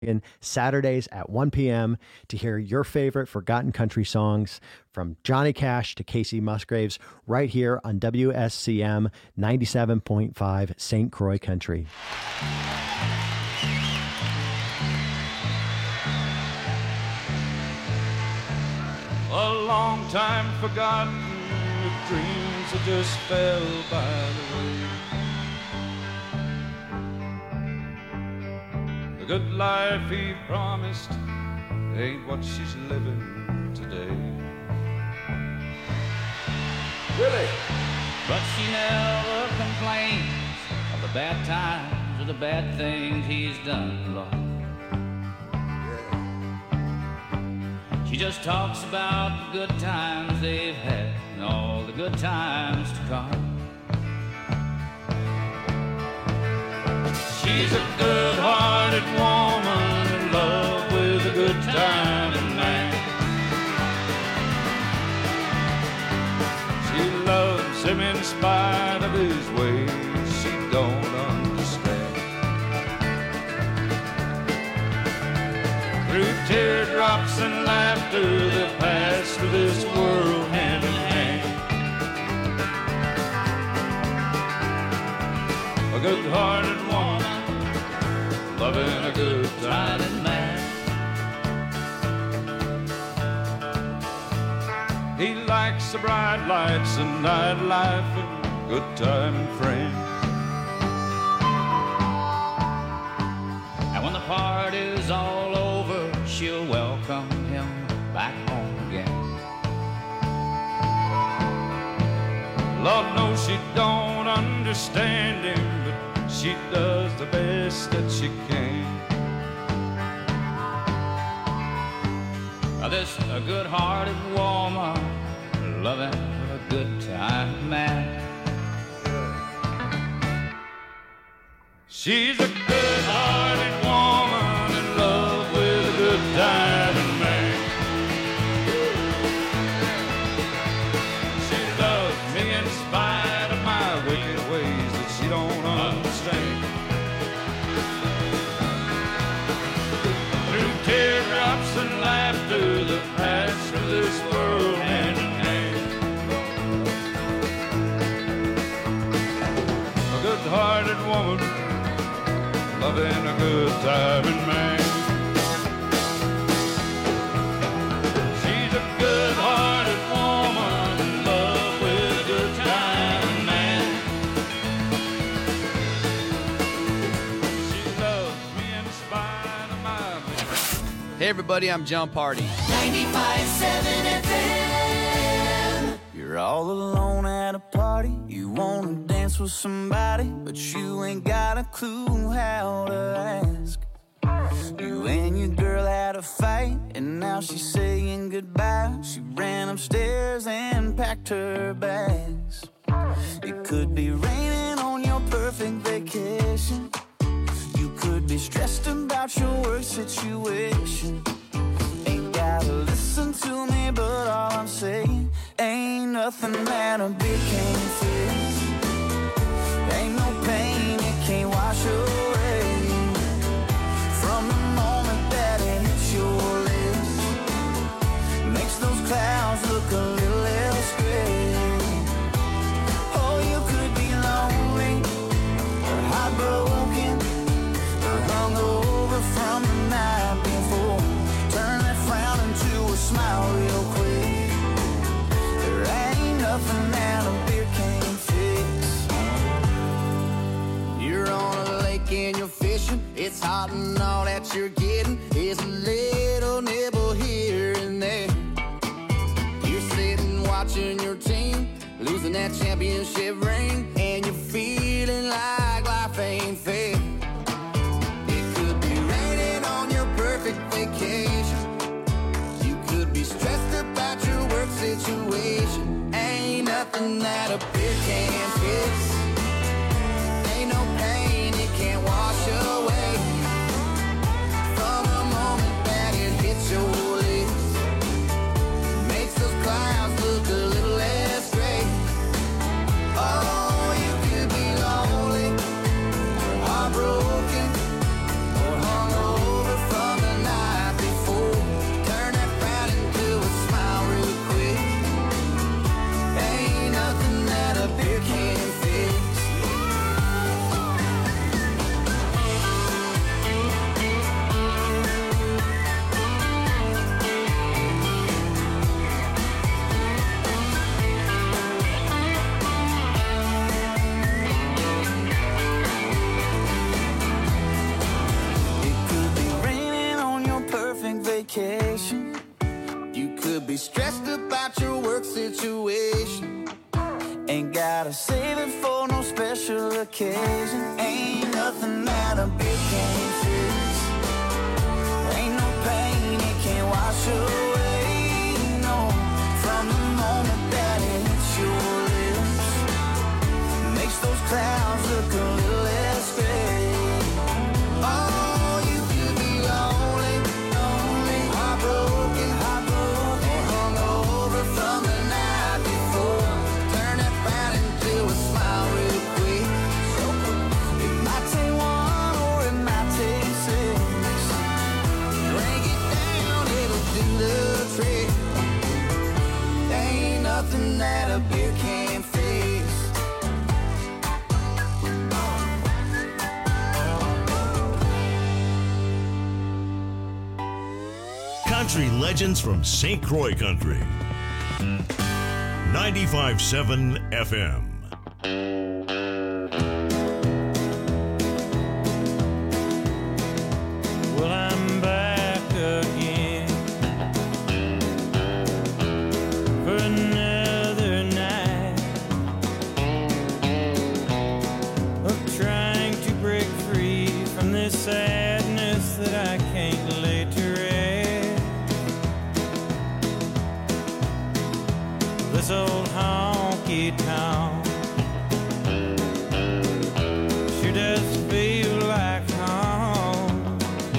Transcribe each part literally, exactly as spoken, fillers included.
Saturdays at one p.m. to hear your favorite forgotten country songs from Johnny Cash to Casey Musgraves right here on W S C M ninety-seven point five Saint Croix Country. A long time forgotten, with dreams that just fell by the way. The good life he promised ain't what she's living today. Really? But she never complains of the bad times or the bad things he's done, Lord. She just talks about the good times they've had and all the good times to come. She's a good-hearted woman in love with a good-timing man. She loves him in spite of his ways she don't understand. Through teardrops and laughter that pass through this world hand in hand. A good-hearted woman loving a good-timing man. He likes the bright lights and nightlife and good-timing friends. And when the party's all over, she'll welcome him back home again. Lord knows she don't understand him, but she does the best that she can. Now this a good-hearted woman loving a good-time man. She's a good-hearted woman in love with a good-timing man. She loves me in spite of my wicked ways that she don't understand. Through teardrops and laughter that pass through this world hand in hand. A good-hearted woman loving a good-timing man. She's a good-hearted woman in love with a good-timing man. She loves me in spite of my... Hey everybody, I'm John Party. ninety-five point seven F M. You're all alone at a party. You wanna dance with somebody, but you ain't got a clue how to ask. You and your girl had a fight, and now she's saying goodbye. She ran upstairs and packed her bags. It could be raining on your perfect vacation. You could be stressed about your work situation. Ain't gotta listen to me, but all I'm saying, ain't nothing that a beer can't fix. Ain't no pain it can't wash away. From the moment that it hits your lips, makes those clouds look a little less gray. Oh, you could be lonely, or heartbroken, or hungover from the night before. Turn that frown into a smile real quick. There ain't nothing that a beer can't fix. You're on a lake and you're fishing. It's hot and all that you're getting is a little nibble here and there. You're sitting watching your team losing that championship ring, and you're feeling like life ain't fair. It could be raining on your perfect vacation. You could be stressed about your work situation. Ain't nothing that a beer can't fix. Ain't no pain it can't wash away. From the moment that it hits your lips, makes those clouds look a little less gray. Oh, you could be lonely, or heartbroken, or hungover from vacation. You could be stressed about your work situation. Ain't gotta save it for no special occasion. Ain't nothing that a beer can't fix. Ain't no pain it can't wash away. No, from the moment that it hits your lips, makes those clouds look a little less gray. Oh, you could be lonely, lonely, heartbroken, heartbroken, hungover from the night before. Turn that frown into a smile real quick. So it might take one or it might take six. Drink it down, it'll do the trick. There ain't nothing that a beer can't fix. Country legends from Saint Croix Country. ninety-five point seven F M. Well, I'm back again for another night of trying to break free from this sadness that I can't lay to rest. This old honky tonk sure does feel like home,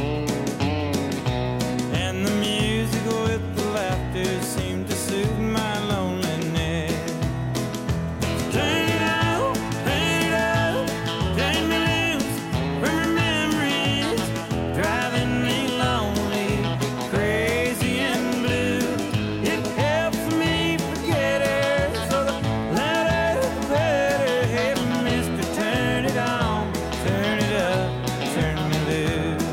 and the music with the laughter seemed to soothe my loneliness. Turn it up, turn it up, turn me loose from your memories, driving me lonely, crazy and blue. It helps me forget her, so the louder the better. Hey, mister, turn it on, turn it up, turn me loose.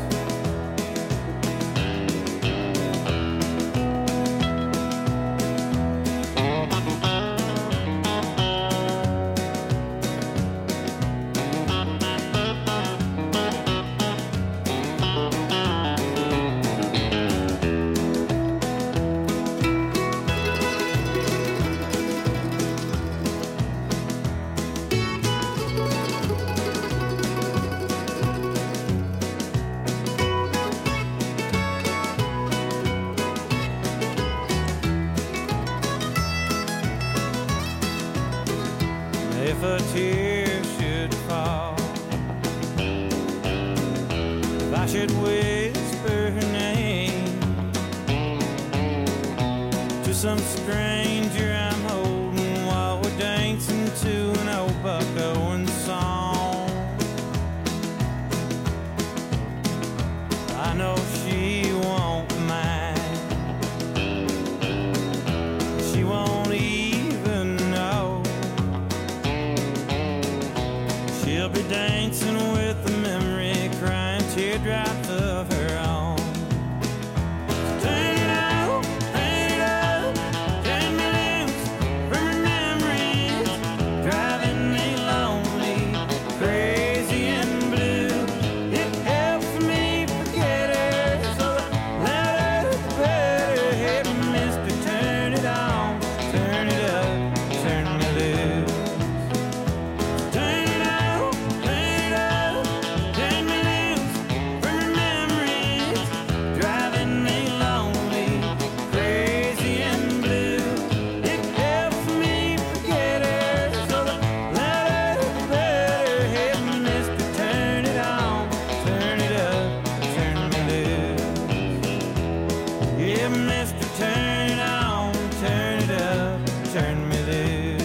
If a tear should fall, if I should whisper her name to some stranger I'm holding while we're dancing to an old Buck Owens song, I know she won't mind. She won't even know. She'll be dancing with the memory, crying teardrops of her own. Turn it up, turn it up, turn me loose from your memories, driving me lonely, crazy and blue. It helps me forget her, so the louder the better. Hey, mister, turn it on, turn it up, turn me loose. Turn it up, turn it up, turn me loose from your memories, driving me lonely, crazy and blue. It helps me forget her, so the louder the better. Hey, mister, turn it on, turn it up, turn me loose. Yeah, mister, turn it on, turn it up, turn me loose.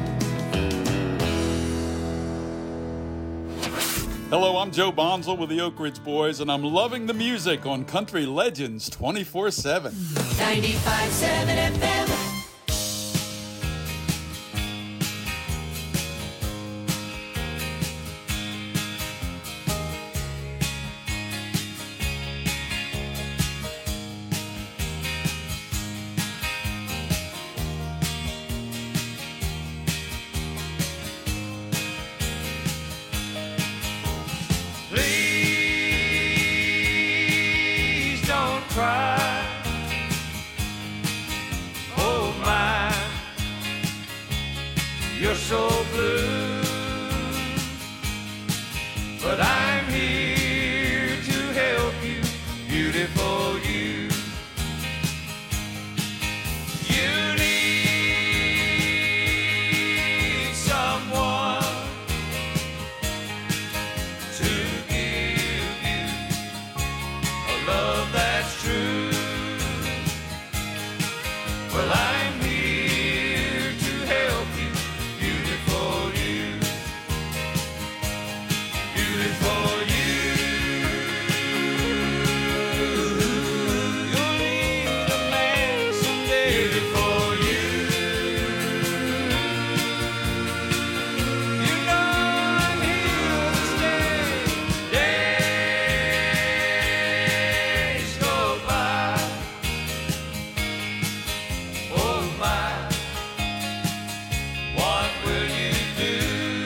Hello, I'm Joe Bonzel with the Oak Ridge Boys, and I'm loving the music on Country Legends twenty-four seven. ninety-five point seven F M. Please don't cry. Oh my, you're so blue, but I'm here to help you, beautiful you. You need someone to give you a love that's true. Well, I'm here to help you, beautiful you, beautiful you. You'll need a man someday, beautiful you. You know I'm here to stay. Days go by. Oh my, what will you do?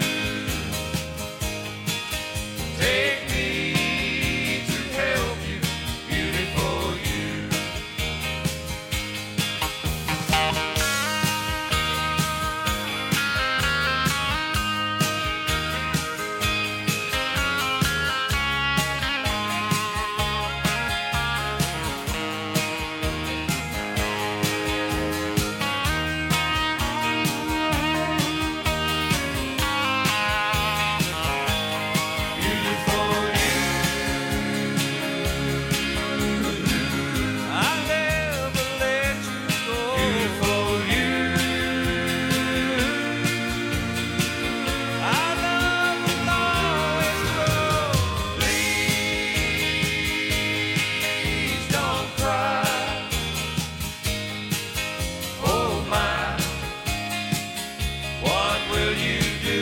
Take me to help you, beautiful you. Beautiful you. I'll never let you go. Beautiful you. Our love will always grow. Please don't cry. Oh my, what will you do?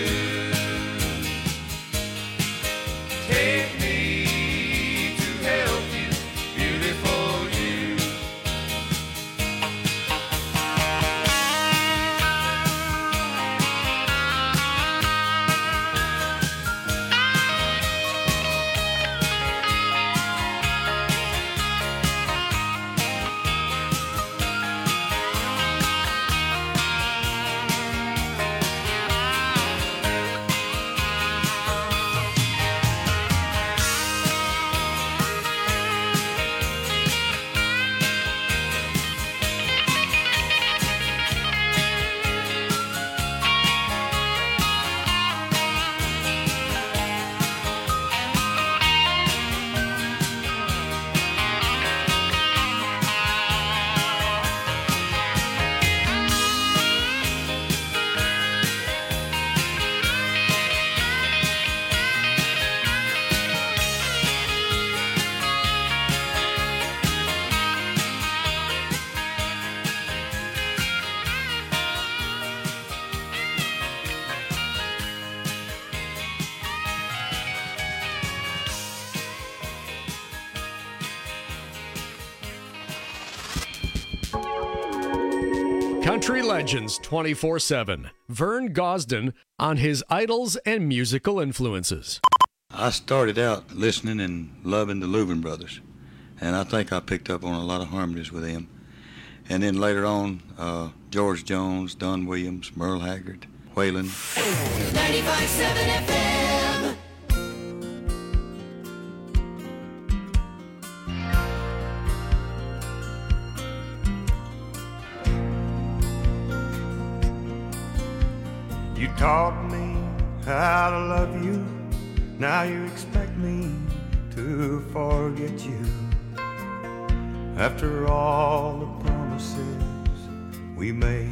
Take me to help you, beautiful you. Country Legends twenty-four seven. Vern Gosdin on his idols and musical influences. I started out listening and loving the Louvin Brothers, and I think I picked up on a lot of harmonies with them. And then later on, uh, George Jones, Don Williams, Merle Haggard, Waylon. ninety-five point seven F M. You taught me how to love you. Now you expect me to forget you. After all the promises we made.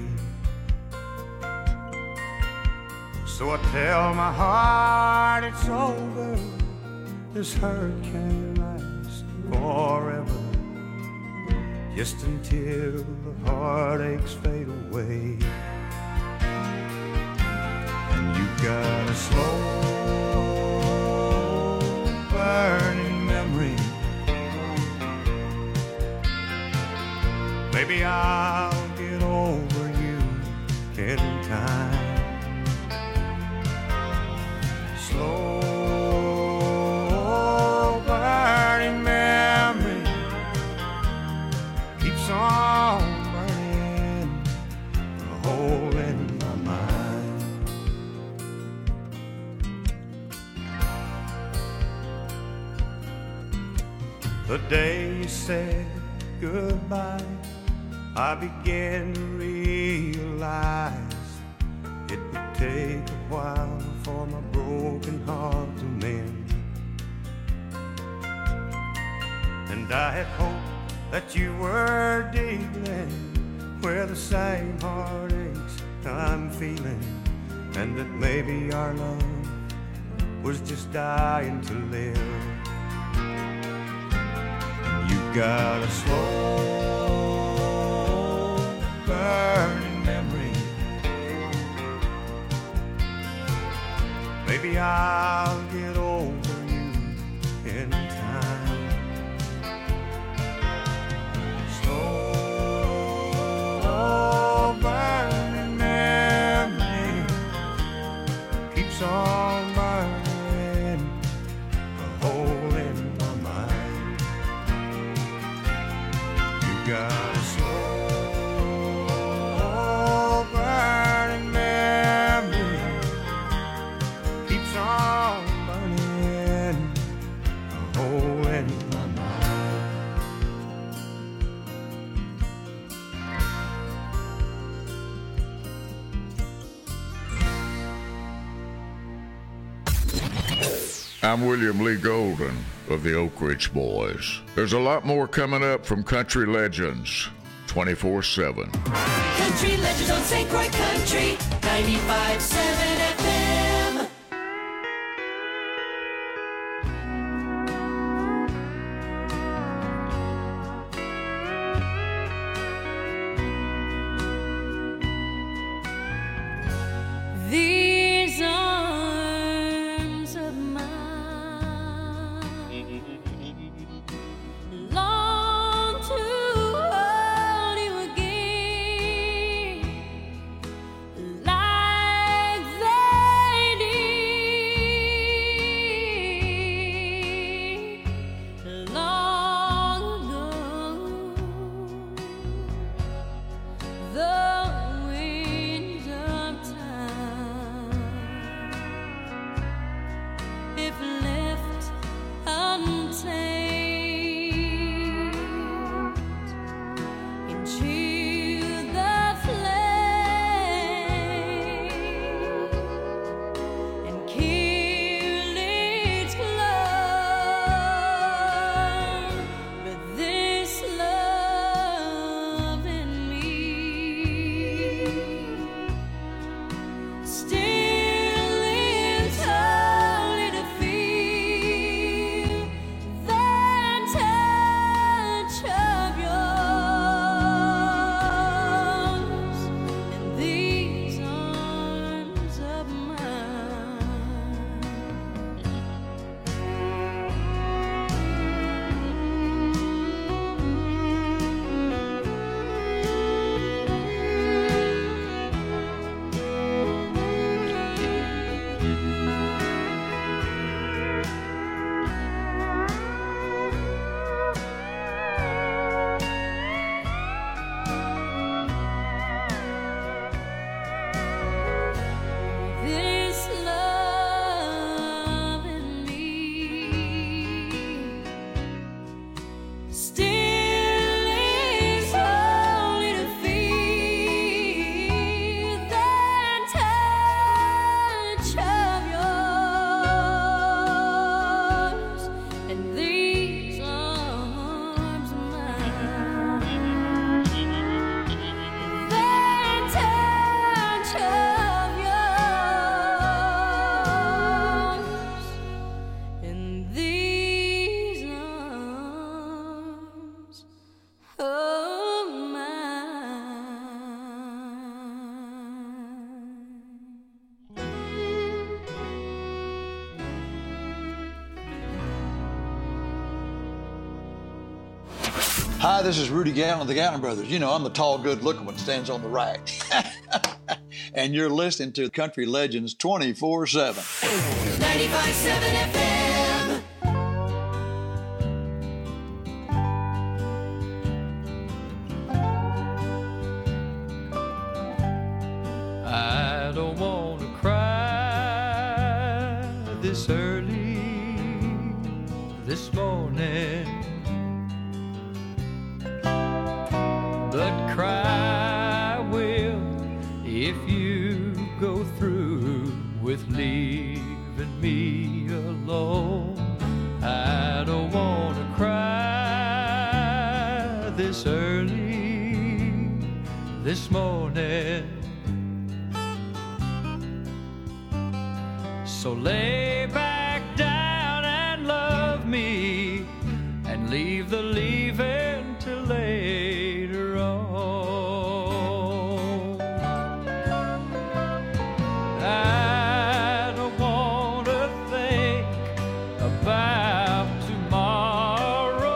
So I tell my heart it's over. This hurt can't last forever. Just until the heartaches fade away. You got a slow burning memory. Maybe I'll get over you in time. Slow burning memory. day you said goodbye, I began to realize it would take a while for my broken heart to mend. And I had hoped that you were dealing with the same heartaches I'm feeling, and that maybe our love was just dying to live. You got a slow burning memory. Maybe I'll get over you in time. Slow burning memory keeps on burning a hole in my mind. You got a slow burning memory keeps on burning a hole in my mind. I'm William Lee Golden of the Oak Ridge Boys. There's a lot more coming up from Country Legends twenty-four seven. Country Legends on Saint Croix Country, ninety-five point seven F M. These arms of mine long to hold you again, like they did long ago. The winds of time, if left untamed, enchill the flame and kill its glow. But this love in me still lives only to feel that touch of yours in these arms of this love in me still is only to feel that touch of yours and these arms of mine. That touch of yours in these arms of Hi, this is Rudy Gallon of the Gallon Brothers. You know, I'm the tall, good-looking one that stands on the right. And you're listening to Country Legends twenty-four seven. ninety-five point seven F M. I don't want to cry this early this morning. cry will if you go through with leaving me alone. I don't want to cry this early this morning. So lay back down and love me and leave the leaving till later on. I don't want to think about tomorrow.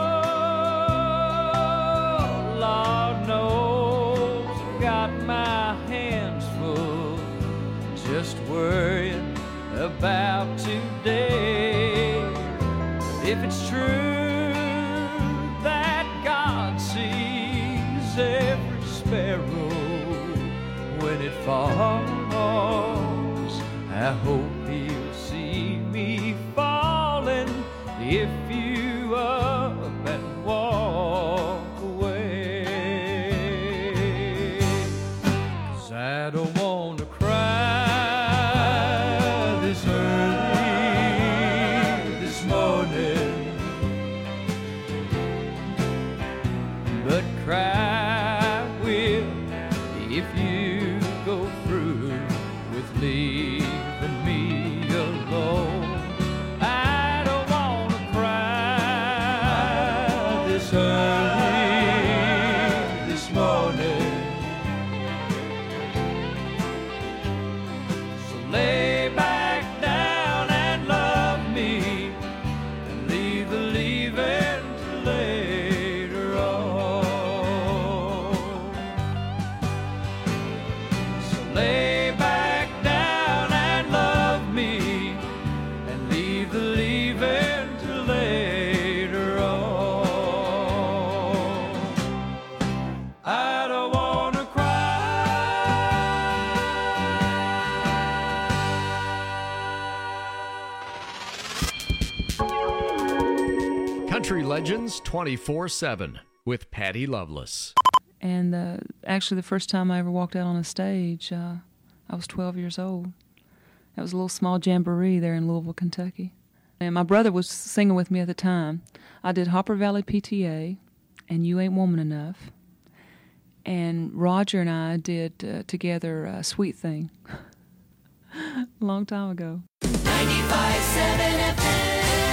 Lord knows I've got my hands full just worrying about today. But if it's true that God sees every sparrow when it falls, I hope he'll see me falling if you up and walk away. 'Cause I don't want to cry this early this morning, but cry will if you go through with leaving me alone. I don't want to cry this early this morning. So lay back down and love me and leave the leaving till later on. So lay back down and love me and leave the leaving till later on. I don't want to cry. Country Legends twenty-four seven with Patty Loveless. And uh, actually, the first time I ever walked out on a stage, uh, I was twelve years old. That was a little small jamboree there in Louisville, Kentucky. And my brother was singing with me at the time. I did Hopper Valley P T A and You Ain't Woman Enough. And Roger and I did uh, together uh, Sweet Thing. A long time ago. ninety-five point seven F M.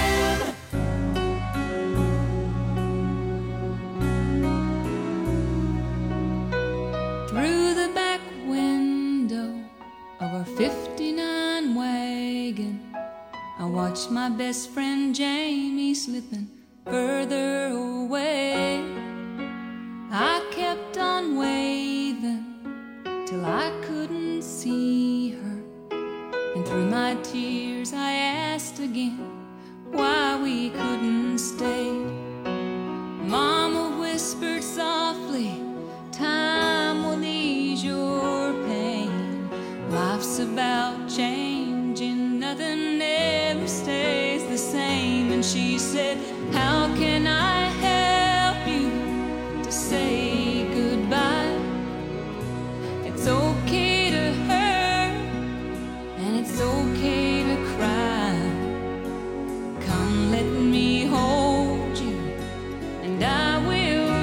Through the back window of our fifty-nine wagon, I watched my best friend Jamie slipping further away. I kept on waving till I couldn't see her, and through my tears I asked again why we couldn't stay. Mama whispered softly, time will ease your pain. Life's about changing, nothing ever stays the same. And she said, how can I help you to say goodbye? It's okay to hurt, and it's okay to cry. Come, let me hold you, and I will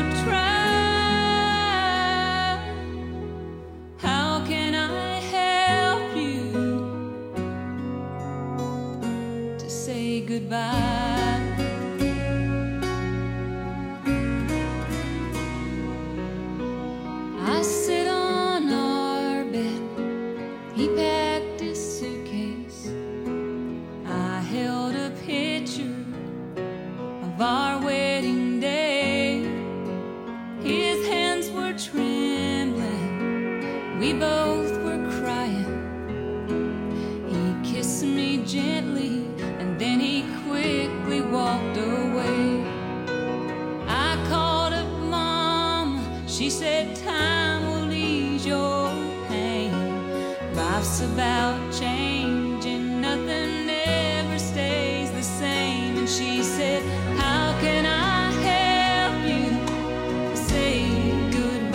try. How can I help you to say goodbye? I sit on our bed, he packed his suitcase. I held a picture of our wedding day. His hands were trembling, we both were crying. He kissed me gently, and then he quickly walked away. I called up Mom, she said time will ease your pain. Life's about changing, nothing ever stays the same. And she said, how can I help you to say goodbye?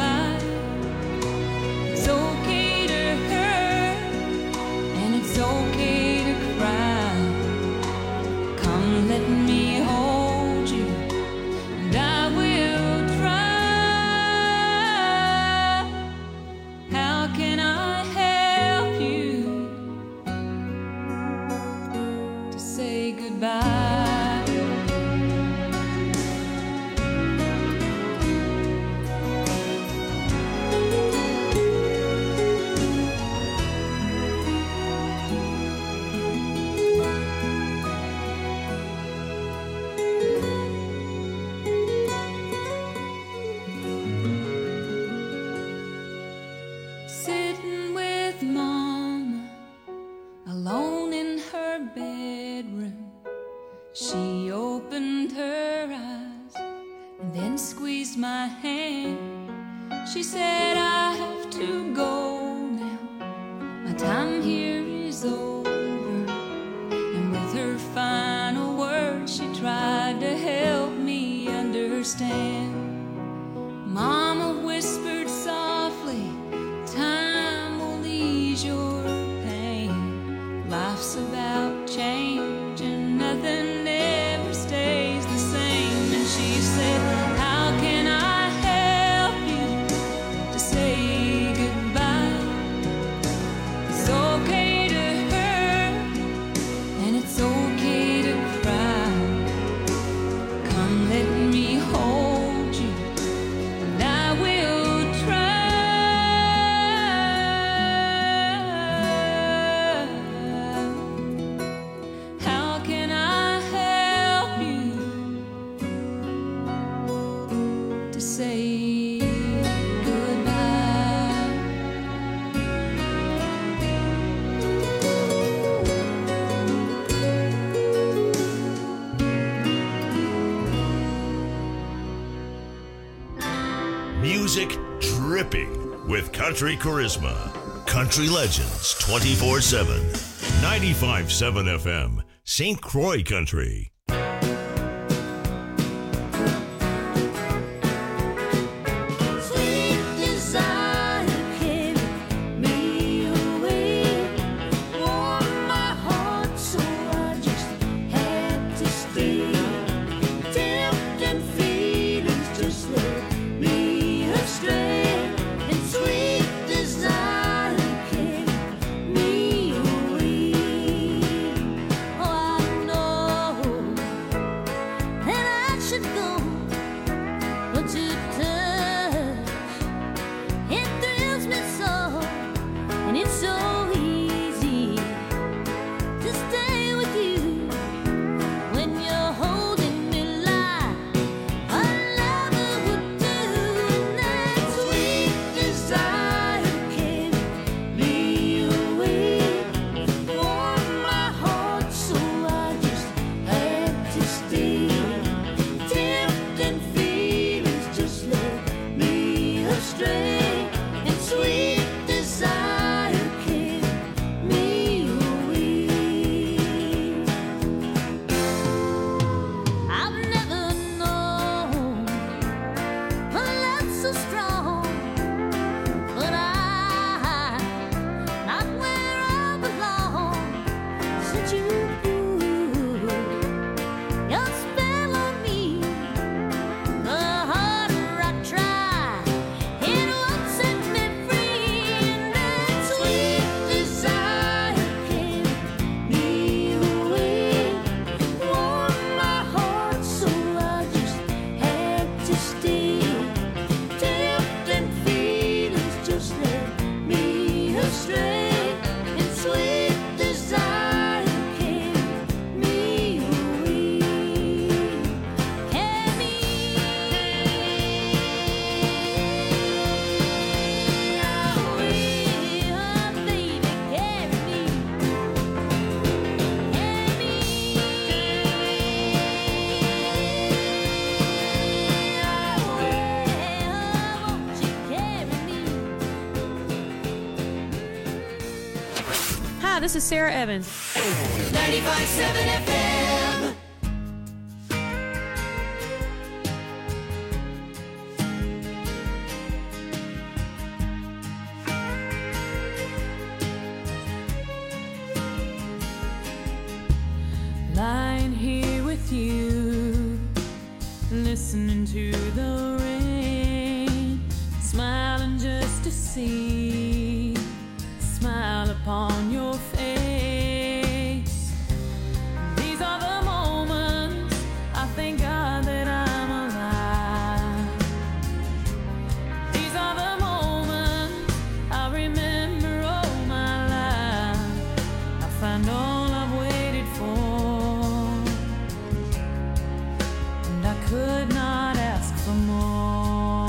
and squeezed my hand. She said, I have to go now. My time here is over. And with her final words, she tried to help me understand. Mama whispered softly, time will ease your pain. Life's about change and nothing ever stays the same. And she said, how can I help you to say goodbye? It's okay to hurt and it's okay to cry. Come let me hold you and I will try. How can I help you to say goodbye? Music dripping with country charisma. Country Legends twenty-four seven. ninety-five point seven F M, Saint Croix Country. Sweet desire carried me away, warmed my heart so I just had to stay. Tempting feelings just led me astray, and sweet desire carried me away. Oh, I know that I should go, but your touch, it thrills me so, and it's so easy to stay with you when you're holding me like a lover would do. And that sweet desire carried me away, warmed my heart so I just had to stay. Tempting feelings just led me astray, and sweet desire carried me away. I've never known a love so strong, but I, not where I belong. Since you your spell on me, the harder I try, it won't set me free. And that sweet desire carried me away, warmed my heart so I just had to stay. Tempting feelings just led me astray, and sweet desire carried me away. Carry me away, oh baby, carry me. Carry me away, oh won't you carry me? Hi, this is Sarah Evans. ninety-five point seven F M. Lying here with you, listening to the rain, smiling just to see a smile upon your face. These are the moments I thank God that I'm alive. These are the moments I remember all my life. I find all I've waited for, and I could not ask for more.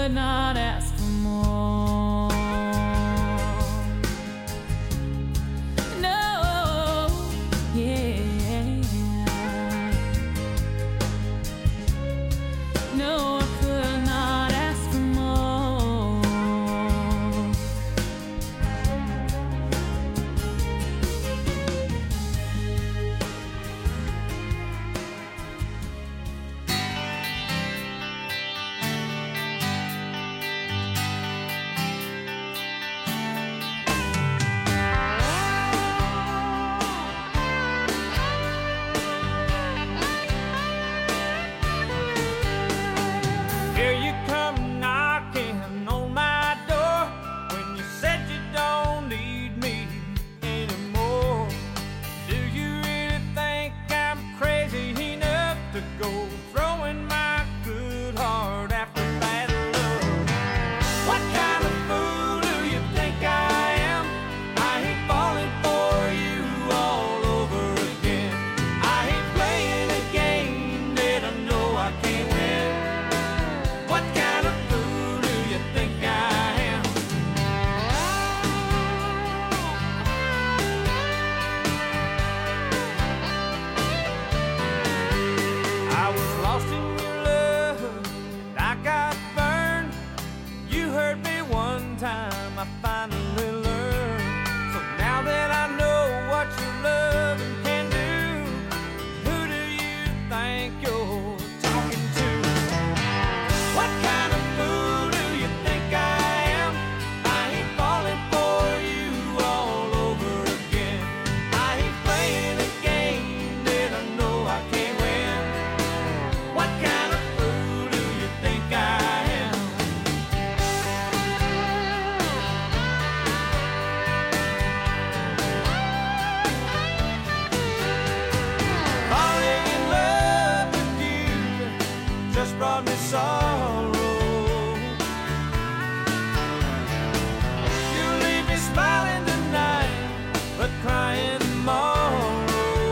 could not ask for more. No, yeah. No, I could not ask for more. Here you come knocking on my door when you said you don't need me anymore. Do you really think I'm crazy enough to go throwing my good heart after bad love? What kind of fool do you think I am? I ain't falling for you all over again. I ain't playing a game that I know I can't win. What kind of fool do you think I am? I was lost in your love, and I got burned. You hurt me one time, I finally learned. So now that I know what your loving can do, who do you think you're talking to? What kind of fool do you think I am? I ain't falling for you all over again. I ain't playing a game that I know I can't win. What kind of fool do you think I am? Falling in love with you just brought me sorrow. You leave me smiling tonight, but crying tomorrow.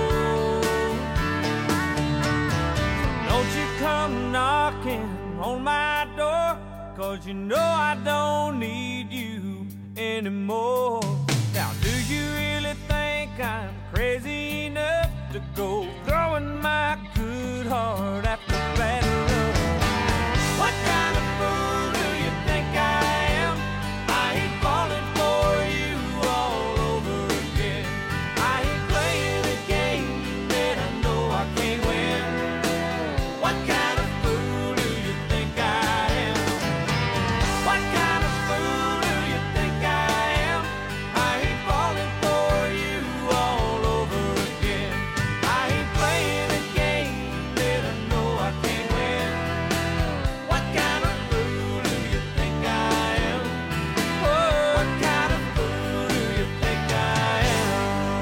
Don't you come knocking on my door, 'cause you know I don't need you anymore. Now do you really think I'm crazy enough to go throwing my good heart after bad love? What kind of fool do you think I am? I ain't falling for you all over again. I ain't playing a game that I know I can't win. What kind of fool do you think I am? What kind of fool do you think I am? I ain't falling for you all over again. I ain't playing a game that I know I can't win. What kind of fool do you think I am? Oh, what kind of fool do you think I am?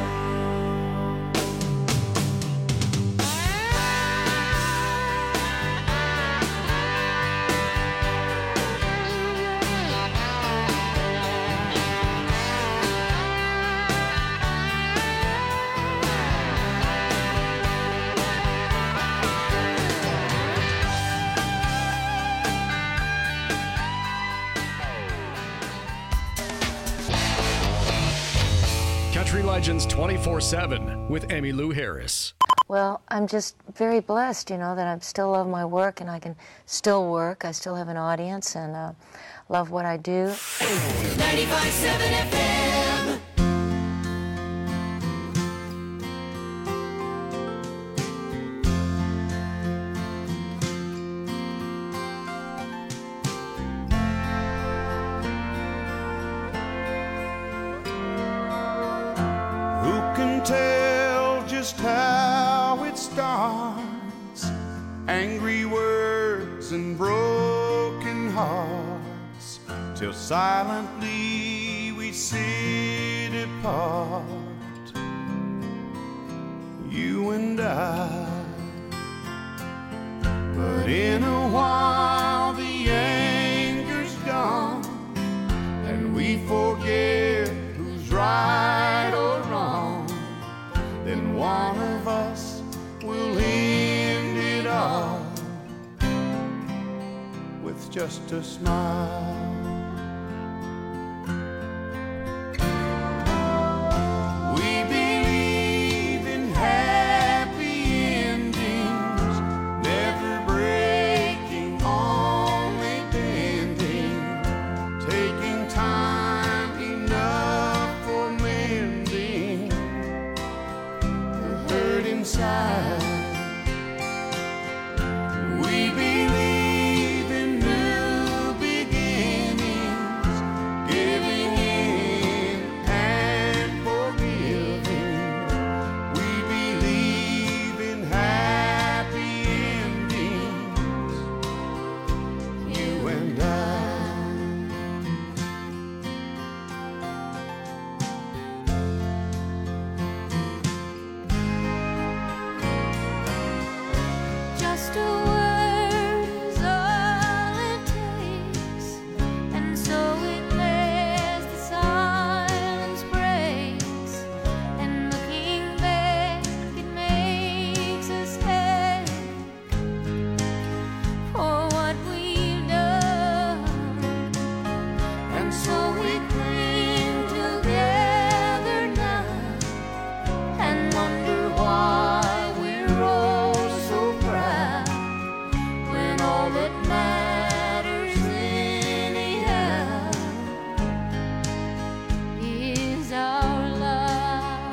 Country Legends twenty-four seven with Emmylou Harris. Well, I'm just very blessed, you know, that I still love my work and I can still work. I still have an audience and uh, love what I do. ninety-five point seven F M. Who can tell just how it starts? Angry words and broken hearts, till silently we sit apart, you and I. But in a while the anger's gone, and we forget who's right or wrong. Then one of us will end it all with with just a smile. We believe in happy endings, never breaking, only bending, taking time enough for mending the hurt inside. We believe in new beginnings, giving in and forgiving. We believe in happy endings, you and I. Just a word is all it takes, and so it lays, the silence breaks, and looking back it makes us ache for what we've done, and so we cling together now and wonder why we're all so proud, when all that matters anyhow is our love.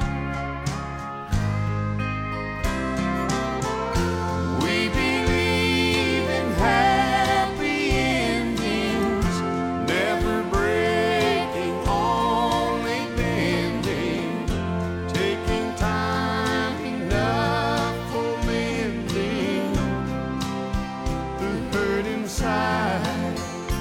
We believe in happy endings, never breaking, only bending, taking time enough for mending the hurt inside.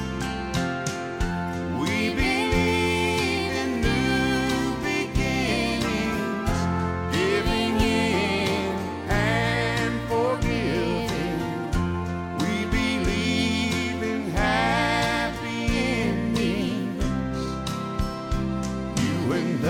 We believe in new beginnings, giving in and forgiving. We believe in happy endings, you and I.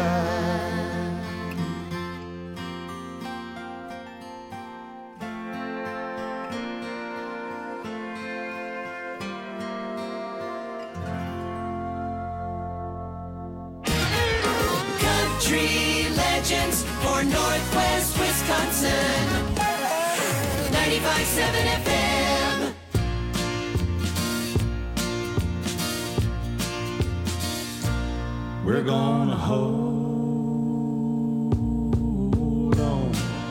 Country legends for Northwest Wisconsin. ninety-five point seven F M. We're gonna hold on.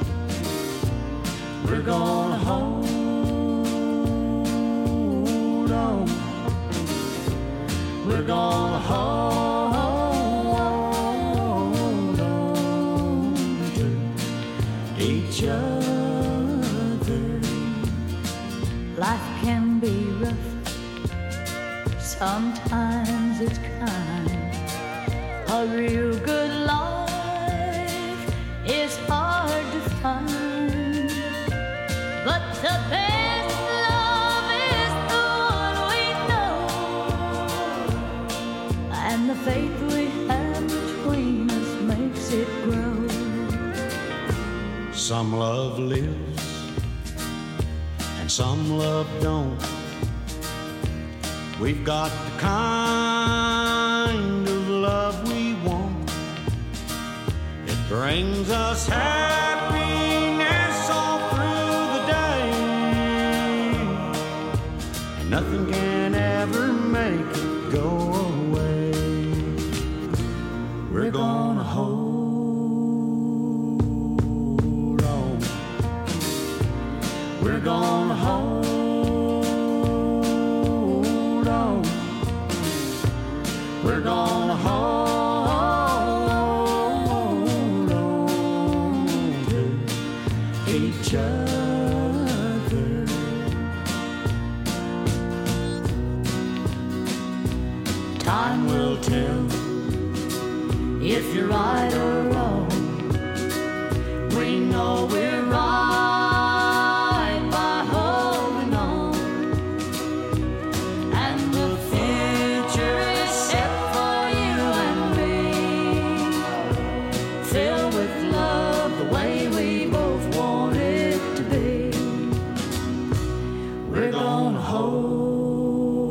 We're gonna hold on. We're gonna hold on to each other. Life can be rough, sometimes it's kind. A real good life is hard to find, but the best love is the one we know, and the faith we have between us makes it grow. Some love lives and some love don't. We've got the kind of love we want. It brings us happiness all through the day, and nothing can ever make it go away. We're gonna hold on. We're gonna hold on. We're gonna hold on to each other. Time will tell if you're right or wrong. We know we're right by holding on, and the future is set for you and me, filled with love the way we both want it to be. We're gonna hold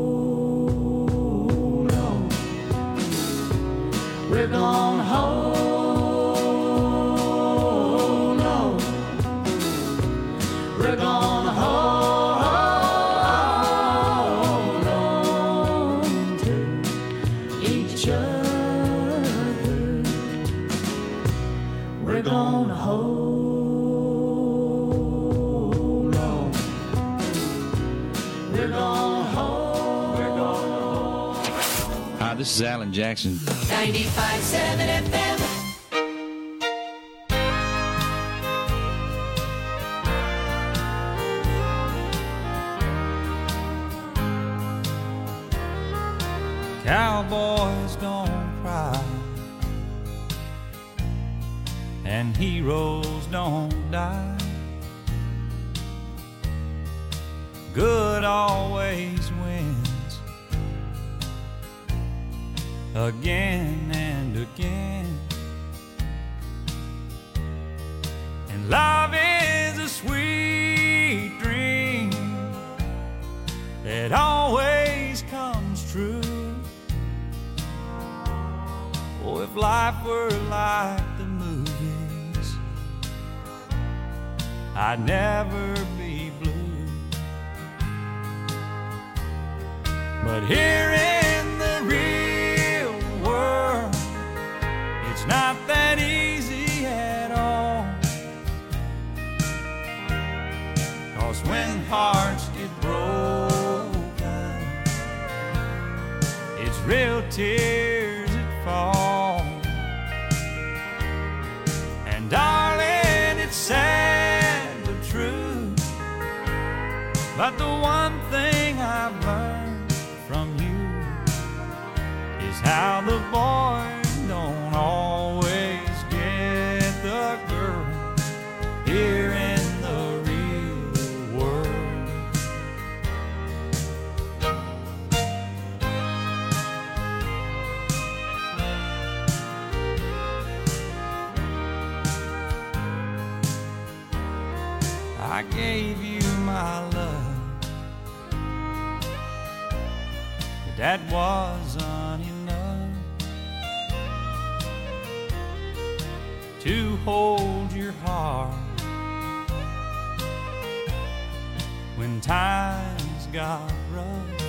We're going home. We're going home. Hi, this is Alan Jackson. ninety-five point seven F M. Cowboys don't cry, and heroes don't die. Good always wins, again and again. And love is a sweet dream that always comes true. Oh, if life were like the movies, I'd never be blue. But here in the real world, it's not that easy at all. 'Cause when hearts get broken, it's real tears that fall. And darling, it's sad but true, but the one thing I've learned from you is how the boy don't always get the girl here in the real world. I gave you my love, but that wasn't enough to hold your heart when times got rough.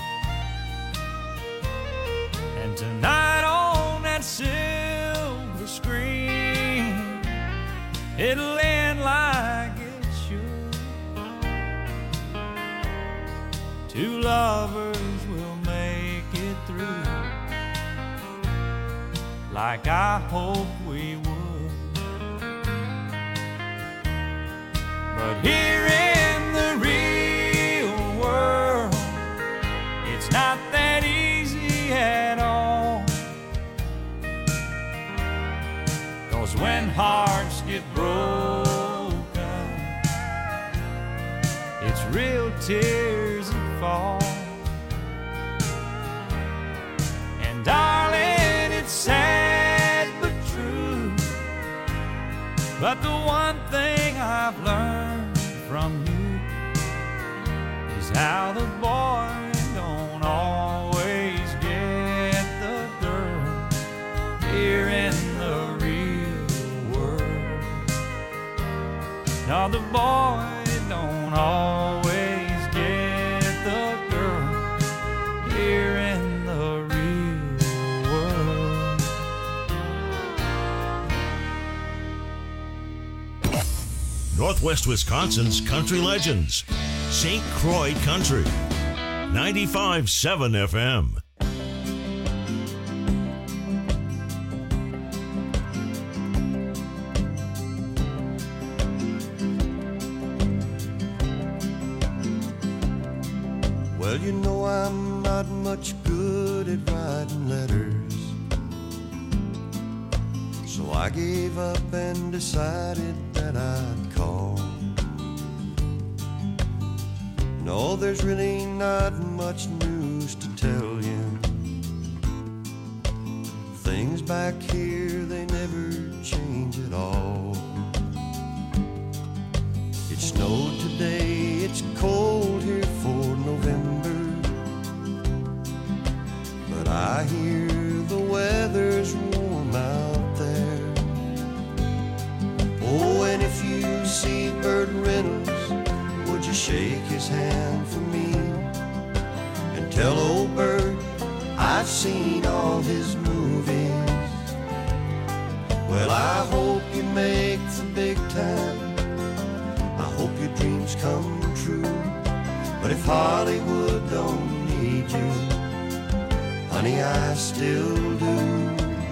And tonight on that silver screen, it'll end like it should. Two lovers will make it through, like I hope we would. But here in the real world, it's not that easy at all. 'Cause when hearts get broken, it's real tears that fall. And darling, it's sad but true, but the one thing I've learned from you is how the boy don't always get the girl here in the real world. No, the boy don't always get the girl here in the real world. Northwest Wisconsin's Country Legends, Saint Croix Country, ninety-five point seven F M. Well, you know I'm not much good at writing letters, so I gave up and decided that I'd call. No, there's really not much news to tell you. Things back here, they never change at all. It snowed today, it's cold here for November, but I hear the weather's warm out there. Oh, and if you see Burt Reynolds, would you shake his hand for me and tell old Burt I've seen all his movies. Well, I hope you make the big time, I hope your dreams come true, but if Hollywood don't need you, honey, I still do.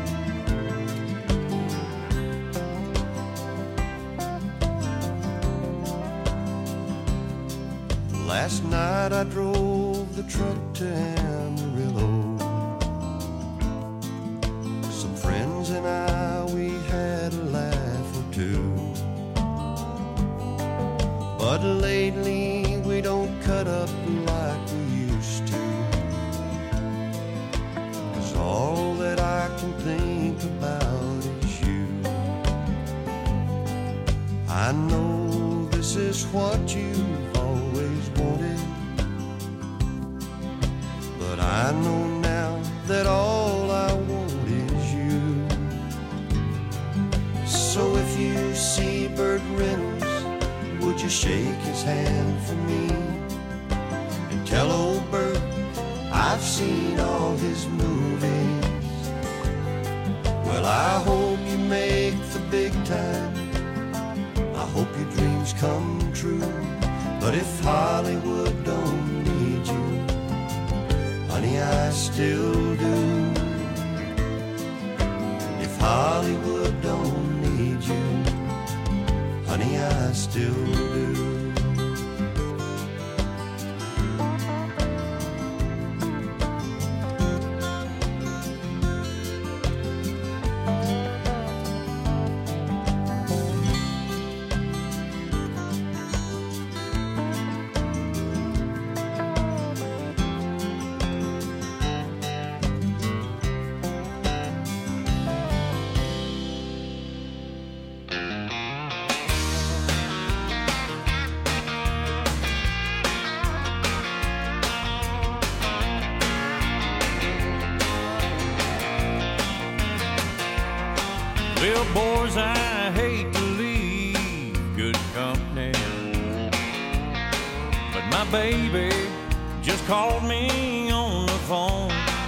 Last night I drove the truck to Amarillo. Some friends and I, we had a laugh or two. But lately we don't cut up like we used to. 'Cause all that I can think about is you. I know this is what you've always wanted, but I know now that all I want is you. So if you see Burt Reynolds, would you shake his hand for me and tell old Burt I've seen all his movies? Well, I hope you make the big time, I hope your dreams come true. But if Hollywood don't need you, honey, I still do. If Hollywood don't need you, honey, I still do. Well, boys, I hate to leave good company, but my baby just called me on the phone.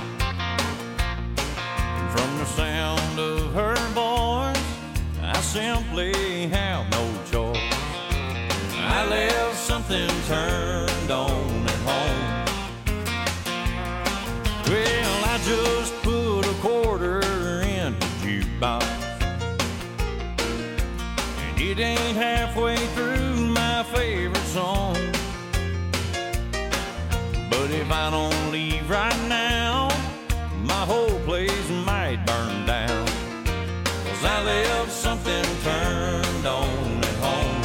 And from the sound of her voice, I simply have no choice. I left something turned on at home. Well, I just put a quarter in the jukebox, it ain't halfway through my favorite song. But if I don't leave right now, my whole place might burn down. 'Cause I left something turned on at home.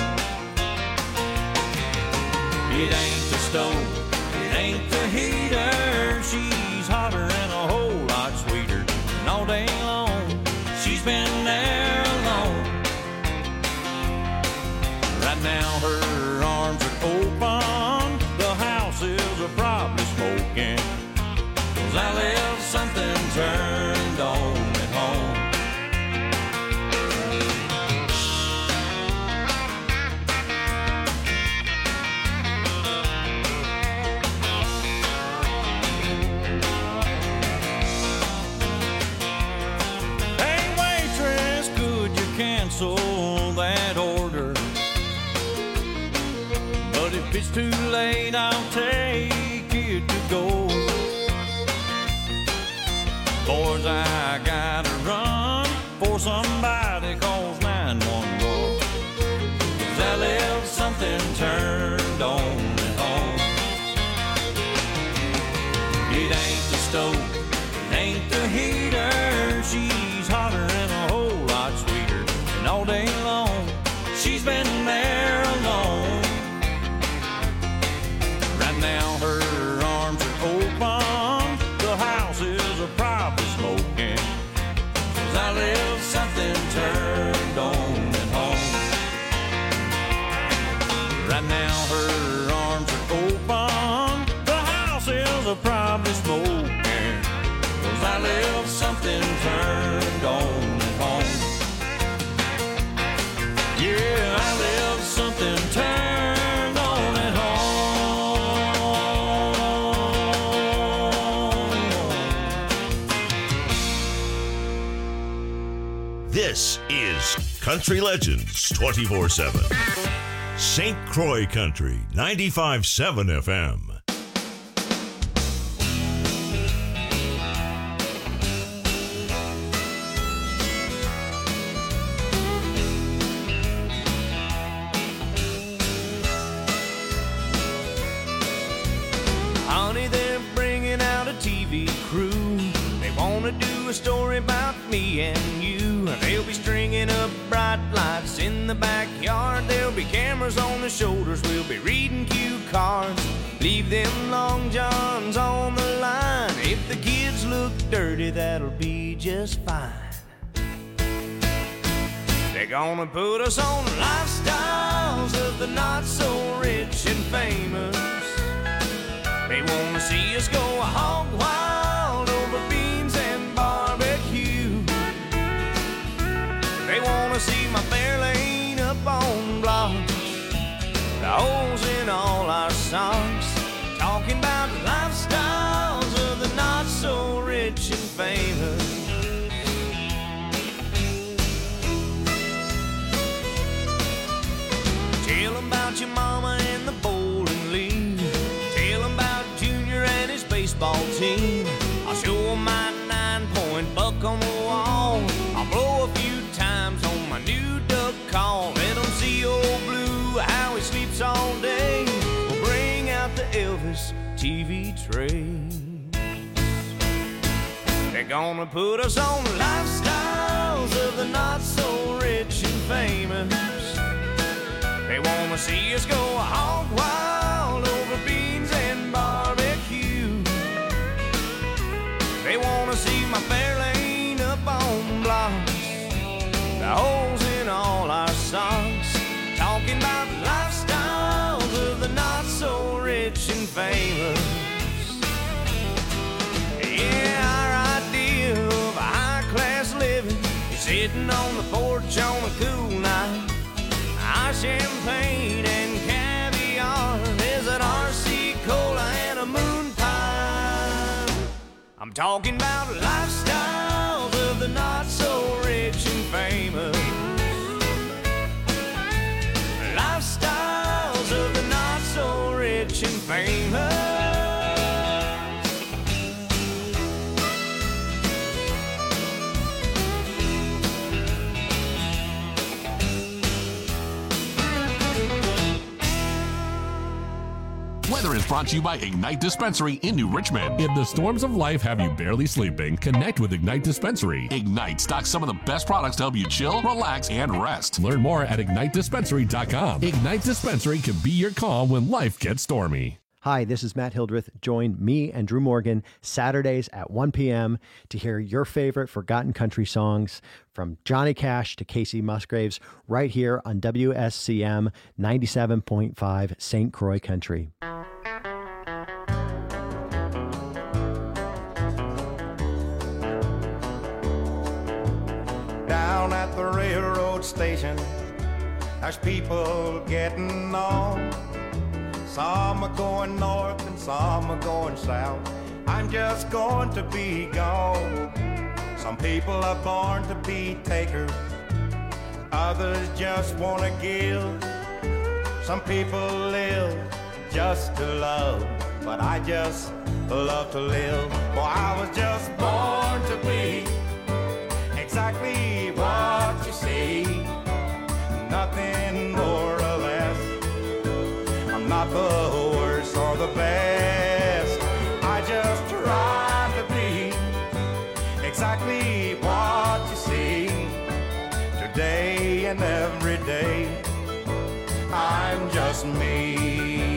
It ain't the stove, it ain't the heater. She's hotter and a whole lot sweeter. And all day long, she's been there alone. Right now her arms are open, the house is probably smoking. 'Cause I left something turned on at home. Hey waitress, could you cancel that order? But if it's too late, I'll take it to go. Boys, I gotta run for somebody calls nine one one. 'Cause I left something turned on at home. It ain't the stove, it ain't the heater. She's hotter and a whole lot sweeter. And all day long, she's been there alone. Now her arms are open, the house is probably smoking. 'Cause I left something turned on at home. Right now her arms are open, the house is probably smoking. 'Cause I left something turned on at home. Yeah, I left something turned on at home. This is Country Legends twenty-four seven. Saint Croix Country ninety-five point seven F M. gonna do a story about me and you. They'll be stringing up bright lights in the backyard. There'll be cameras on the shoulders. We'll be reading cue cards. Leave them long johns on the line. If the kids look dirty, that'll be just fine. They're gonna put us on lifestyles of the not so rich and famous. They wanna see us go hog wild over beans and barbecue. They wanna see my fair lane up on blocks, the holes in all our socks. Talking about lifestyles of the not so rich and famous. Tell them about your mama and the bowling league. Tell them about Junior and his baseball team. I'll show them my nine-point buck on the wall. I'll blow a few times on my new duck call. Let them see old Blue, how he sleeps all day. We'll bring out the Elvis T V train. They're gonna put us on lifestyles of the not so rich and famous. They wanna see us go hog wild over beans and barbecue. They wanna see my fair lane up on blocks, the holes in all our socks. Talking about lifestyles of the not so rich and famous. Yeah, our idea of a high-class living is sitting on the porch on a cool night. Our champagne and caviar is an R C cola and a moon pie. I'm talking about lifestyles of the not so rich and famous. Lifestyles of the not so rich and famous. Weather is brought to you by Ignite Dispensary in New Richmond. If the storms of life have you barely sleeping, connect with Ignite Dispensary. Ignite stocks some of the best products to help you chill, relax, and rest. Learn more at ignite dispensary dot com. Ignite Dispensary can be your calm when life gets stormy. Hi, this is Matt Hildreth. Join me and Drew Morgan Saturdays at one p.m. to hear your favorite forgotten country songs from Johnny Cash to Casey Musgraves right here on W S C M ninety-seven point five Saint Croix Country. Down at the railroad station, there's people getting on. Some are going north and some are going south. I'm just going to be gone. Some people are born to be takers, others just want to give. Some people live just to love, but I just love to live. Well, I was just born to be exactly what you see, nothing more or less. I'm not the worst or the best, I just try to be exactly what you see. Today and every day, I'm just me.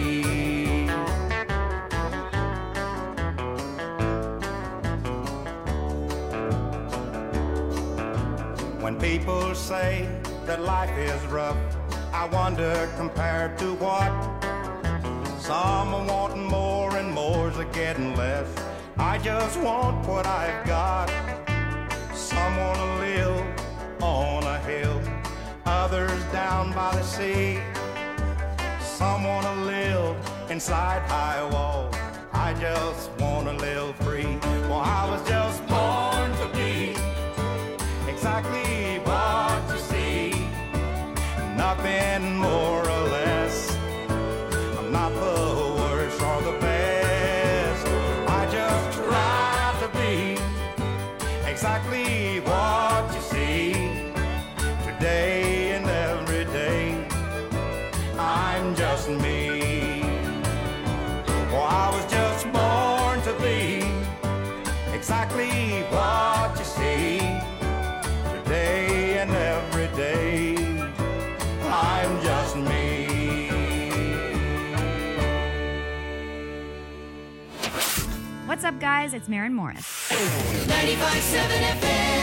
When people say that life is rough, I wonder compared to what? Some are wanting more and more's are getting less. I just want what I've got. Some want to live on a hill, others down by the sea. Some want to live inside high walls, I just want to live free. Well, I was just born to be exactly what you see, nothing more or less. I'm not the worst or the best, I just try to be exactly what you see. Today and every day, I'm just me. Well, I was just born to be exactly what What's up, guys? It's Maren Morris. ninety-five point seven F M.